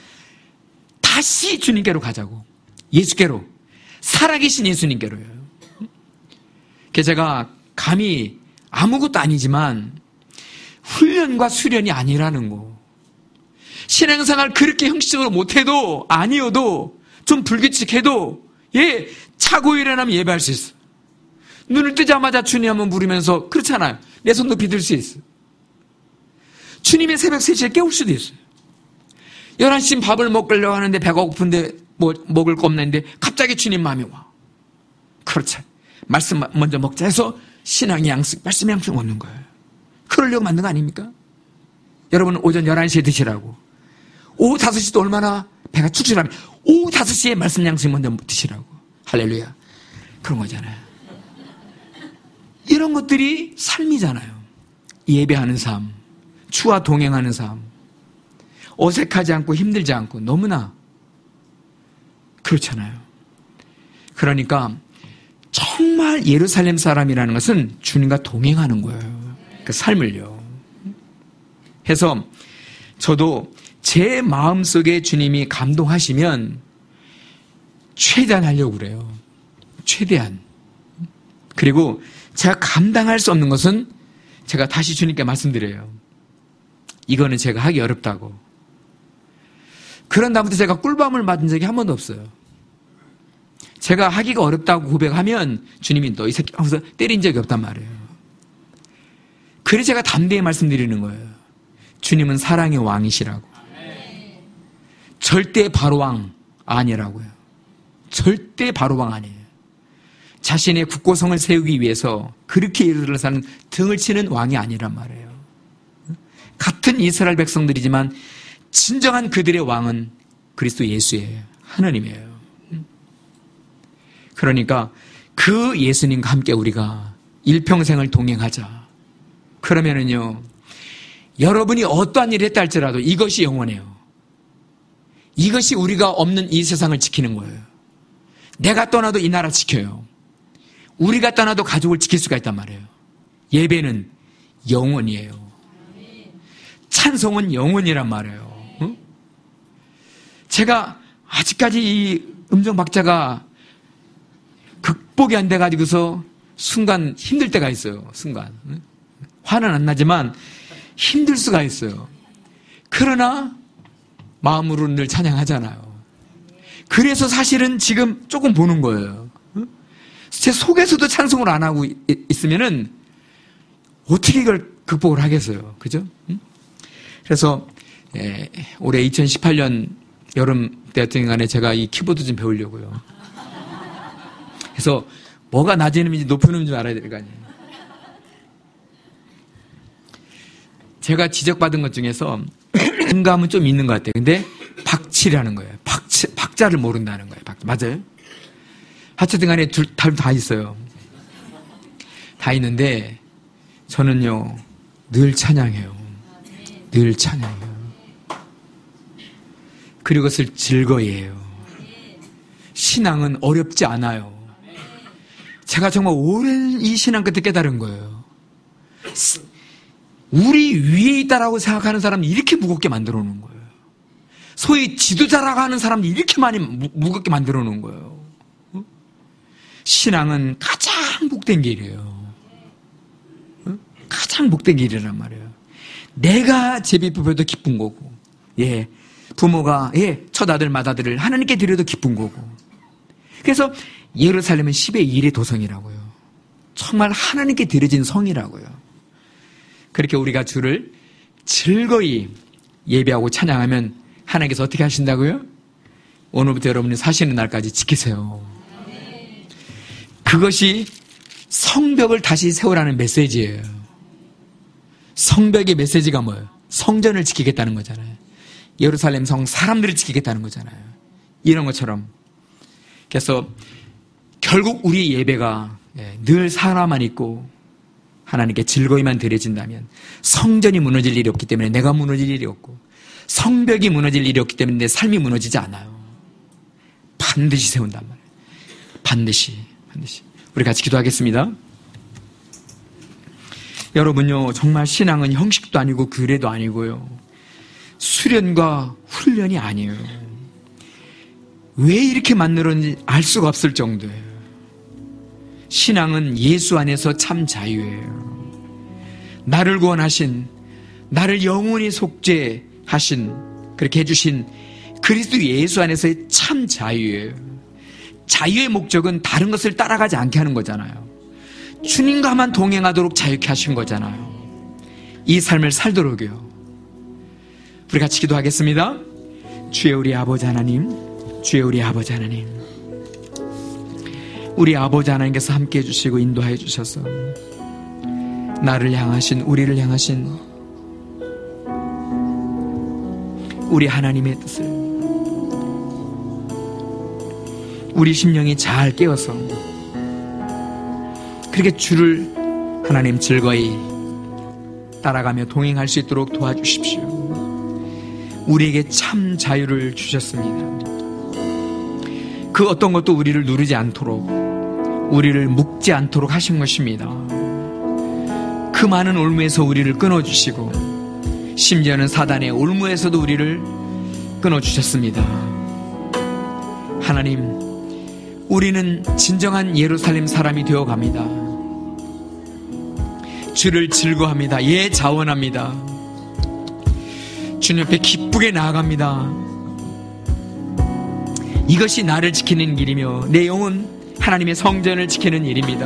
다시 주님께로 가자고. 예수께로. 살아계신 예수님께로요. 그래서 제가 감히 아무것도 아니지만 훈련과 수련이 아니라는 거. 신앙생활 그렇게 형식적으로 못해도, 아니어도, 좀 불규칙해도, 예, 자고 일어나면 예배할 수 있어. 눈을 뜨자마자 주님 한번 부르면서, 그렇잖아요. 내 손 높이 들 수 있어. 주님의 새벽 세 시에 깨울 수도 있어요. 열한 시쯤 밥을 먹으려고 하는데 배가 고픈데 뭐, 먹을 거 없는데 갑자기 주님 마음이 와. 그렇죠. 말씀 먼저 먹자 해서 신앙의 양식, 말씀의 양식 얻는 거예요. 그러려고 만든 거 아닙니까? 여러분 오전 열한 시에 드시라고. 오후 다섯 시도 얼마나 배가 축축하면 오후 다섯 시에 말씀 양식 먼저 드시라고. 할렐루야. 그런 거잖아요. 이런 것들이 삶이잖아요. 예배하는 삶, 주와 동행하는 삶, 어색하지 않고 힘들지 않고 너무나 그렇잖아요. 그러니까 정말 예루살렘 사람이라는 것은 주님과 동행하는 거예요. 그 삶을요. 해서 저도 제 마음속에 주님이 감동하시면 최대한 하려고 그래요. 최대한. 그리고 제가 감당할 수 없는 것은 제가 다시 주님께 말씀드려요. 이거는 제가 하기 어렵다고. 그런 다음부터 제가 꿀밤을 맞은 적이 한 번도 없어요. 제가 하기가 어렵다고 고백하면 주님이 너 이 새끼 하면서 때린 적이 없단 말이에요. 그래서 제가 담대히 말씀드리는 거예요. 주님은 사랑의 왕이시라고. 절대 바로왕 아니라고요. 절대 바로왕 아니에요. 자신의 국고성을 세우기 위해서 그렇게 예루살렘 등을 치는 왕이 아니란 말이에요. 같은 이스라엘 백성들이지만 진정한 그들의 왕은 그리스도 예수예요. 하나님이에요. 그러니까 그 예수님과 함께 우리가 일평생을 동행하자. 그러면은요, 여러분이 어떠한 일을 했다 할지라도 이것이 영원해요. 이것이 우리가 없는 이 세상을 지키는 거예요. 내가 떠나도 이 나라 지켜요. 우리가 떠나도 가족을 지킬 수가 있단 말이에요. 예배는 영원이에요. 찬송은 영원이란 말이에요. 응? 제가 아직까지 이 음정 박자가 극복이 안 돼가지고서 순간 힘들 때가 있어요. 순간. 응? 화는 안 나지만 힘들 수가 있어요. 그러나 마음으로는 늘 찬양하잖아요. 그래서 사실은 지금 조금 보는 거예요. 응? 제 속에서도 찬송을 안 하고 있으면은 어떻게 이걸 극복을 하겠어요. 그죠? 응? 그래서 예, 올해 이천십팔 년 여름 때였던 간에 제가 이 키보드 좀 배우려고요. 그래서 뭐가 낮은 음인지 높은 음인지 알아야 될 거 아니에요. 제가 지적받은 것 중에서 음감은 좀 있는 것 같아요. 근데 박치라는 거예요. 박치, 박자를 모른다는 거예요. 박, 맞아요? 하여튼 간에 둘, 다 있어요. 다 있는데 저는요 늘 찬양해요. 늘 찬양해요. 그리고 그것을 즐거이 해요. 신앙은 어렵지 않아요. 제가 정말 오랜 이 신앙 끝에 깨달은 거예요. 우리 위에 있다라고 생각하는 사람이 이렇게 무겁게 만들어 놓은 거예요. 소위 지도자라고 하는 사람이 이렇게 많이 무, 무겁게 만들어 놓은 거예요. 신앙은 가장 복된 길이에요. 가장 복된 길이란 말이에요. 내가 제비 뽑혀도 기쁜 거고, 예, 부모가 예, 첫 아들 맏아들을 하나님께 드려도 기쁜 거고. 그래서 예루살렘은 십의 일의 도성이라고요. 정말 하나님께 드려진 성이라고요. 그렇게 우리가 주를 즐거이 예배하고 찬양하면 하나님께서 어떻게 하신다고요? 오늘부터 여러분이 사시는 날까지 지키세요. 그것이 성벽을 다시 세우라는 메시지예요. 성벽의 메시지가 뭐예요? 성전을 지키겠다는 거잖아요. 예루살렘 성 사람들을 지키겠다는 거잖아요. 이런 것처럼. 그래서 결국 우리 예배가 늘 살아만 있고 하나님께 즐거이만 드려진다면 성전이 무너질 일이 없기 때문에 내가 무너질 일이 없고 성벽이 무너질 일이 없기 때문에 내 삶이 무너지지 않아요. 반드시 세운단 말이에요. 반드시 반드시. 우리 같이 기도하겠습니다. 여러분요, 정말 신앙은 형식도 아니고 규례도 아니고요, 수련과 훈련이 아니에요. 왜 이렇게 만들었는지 알 수가 없을 정도예요. 신앙은 예수 안에서 참 자유예요. 나를 구원하신, 나를 영원히 속죄하신, 그렇게 해주신 그리스도 예수 안에서의 참 자유예요. 자유의 목적은 다른 것을 따라가지 않게 하는 거잖아요. 주님과만 동행하도록 자유케 하신 거잖아요. 이 삶을 살도록요. 우리 같이 기도하겠습니다. 주의 우리 아버지 하나님, 주의 우리 아버지 하나님, 우리 아버지 하나님께서 함께 해주시고 인도하여 주셔서 나를 향하신, 우리를 향하신 우리 하나님의 뜻을 우리 심령이 잘 깨어서 그렇게 주를 하나님 즐거이 따라가며 동행할 수 있도록 도와주십시오. 우리에게 참 자유를 주셨습니다. 그 어떤 것도 우리를 누르지 않도록, 우리를 묶지 않도록 하신 것입니다. 그 많은 올무에서 우리를 끊어주시고 심지어는 사단의 올무에서도 우리를 끊어주셨습니다. 하나님, 우리는 진정한 예루살렘 사람이 되어갑니다. 주를 즐거워합니다. 예, 자원합니다. 주님 앞에 기쁘게 나아갑니다. 이것이 나를 지키는 길이며 내 영혼 하나님의 성전을 지키는 일입니다.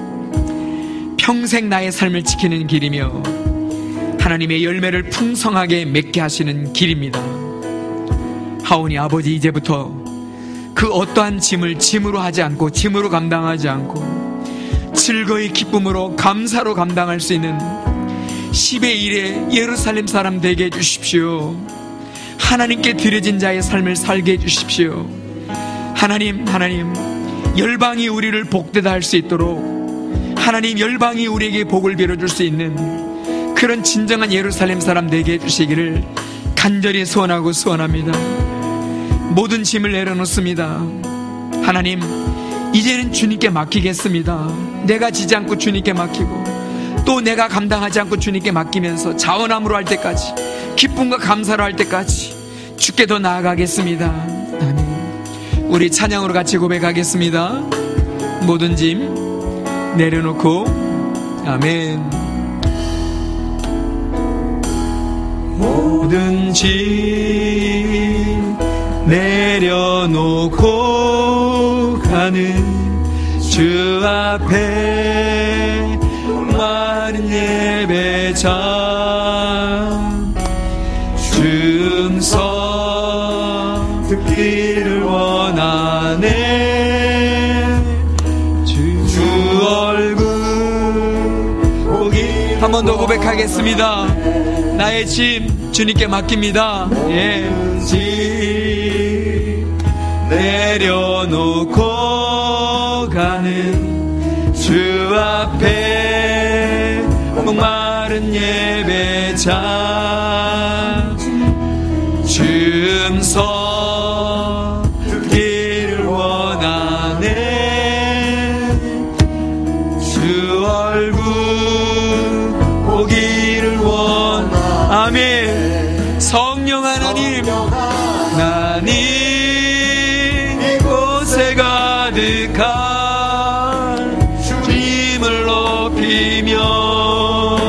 평생 나의 삶을 지키는 길이며 하나님의 열매를 풍성하게 맺게 하시는 길입니다. 하오니 아버지, 이제부터 그 어떠한 짐을 짐으로 하지 않고 짐으로 감당하지 않고 즐거이 기쁨으로 감사로 감당할 수 있는 십의 일의 예루살렘 사람 되게 해주십시오. 하나님께 드려진 자의 삶을 살게 해주십시오. 하나님, 하나님, 열방이 우리를 복되다 할 수 있도록, 하나님, 열방이 우리에게 복을 빌어줄 수 있는 그런 진정한 예루살렘 사람 되게 해주시기를 간절히 소원하고 소원합니다. 모든 짐을 내려놓습니다. 하나님, 이제는 주님께 맡기겠습니다. 내가 지지 않고 주님께 맡기고 또 내가 감당하지 않고 주님께 맡기면서 자원함으로 할 때까지, 기쁨과 감사로 할 때까지 주께 더 나아가겠습니다. 아멘. 우리 찬양으로 같이 고백하겠습니다. 모든 짐 내려놓고. 아멘. 모든 짐 내려놓고 가는 주 앞에 마른 예배장 주음성 듣기를 원하네. 주, 주 얼굴 보기. 한 번 더 고백하겠습니다. 나의 짐 주님께 맡깁니다. 예. 짐 내려놓고 가는 주 앞에 목마른 예배장 주음성 듣기를 원하네. 주 얼굴 보기를 원하네. 아멘. 성령 하나님, 하나님 이곳에 가득한 주님을 높이며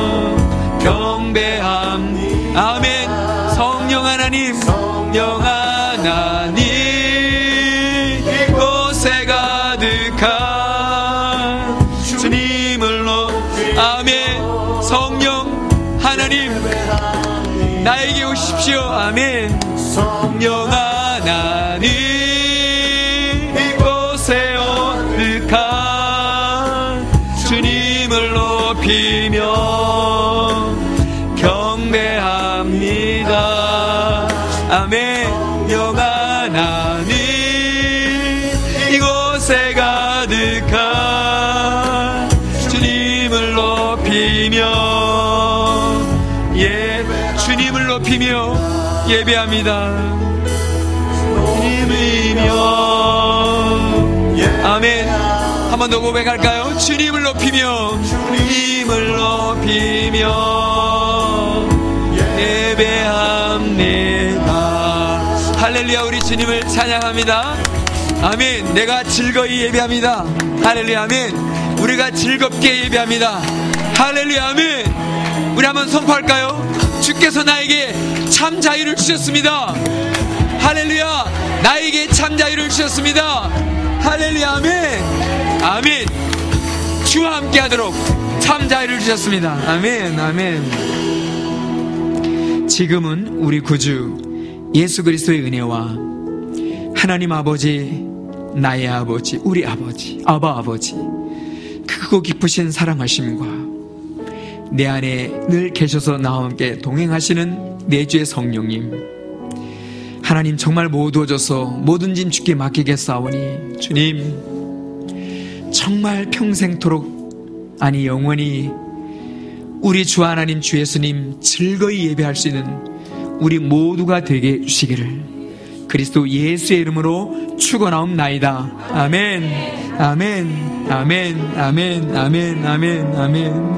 경배합니다. 아멘. 성령 하나님, 성령 하나님 이곳에 가득한 주님을 높이며. 아멘. 성령 하나님 나에게 오십시오. 아멘. 성령 하나님 이곳에 가득한 주님을 높이며 경배합니다. 아멘. 영원하니 이곳에 가득한 주님을 높이며 예 주님을 높이며 예배합니다. 주님이며 아멘. 한 번 더 고백할까요? 주님을 높이며 주님을 높이며 예배합니다. 할렐루야. 우리 주님을 찬양합니다. 아멘. 내가 즐거이 예배합니다. 할렐루야. 아멘. 우리가 즐겁게 예배합니다. 할렐루야. 아멘. 우리 한번 선포할까요? 주께서 나에게 참 자유를 주셨습니다. 할렐루야. 나에게 참 자유를 주셨습니다. 할렐루야. 아멘. 아멘. 주와 함께 하도록 참 자유를 주셨습니다. 아멘. 아멘. 지금은 우리 구주 예수 그리스도의 은혜와 하나님 아버지, 나의 아버지, 우리 아버지, 아바 아버지, 크고 깊으신 사랑하심과 내 안에 늘 계셔서 나와 함께 동행하시는 내 주의 성령님, 하나님 정말 모두 오셔서 모든 짐 주께 맡기겠사오니 주님 정말 평생토록 아니 영원히 우리 주 하나님 주 예수님 즐거이 예배할 수 있는 우리 모두가 되게 해주시기를 그리스도 예수의 이름으로 축원하옵나이다. 아멘. 아멘. 아멘. 아멘. 아멘. 아멘. 아멘.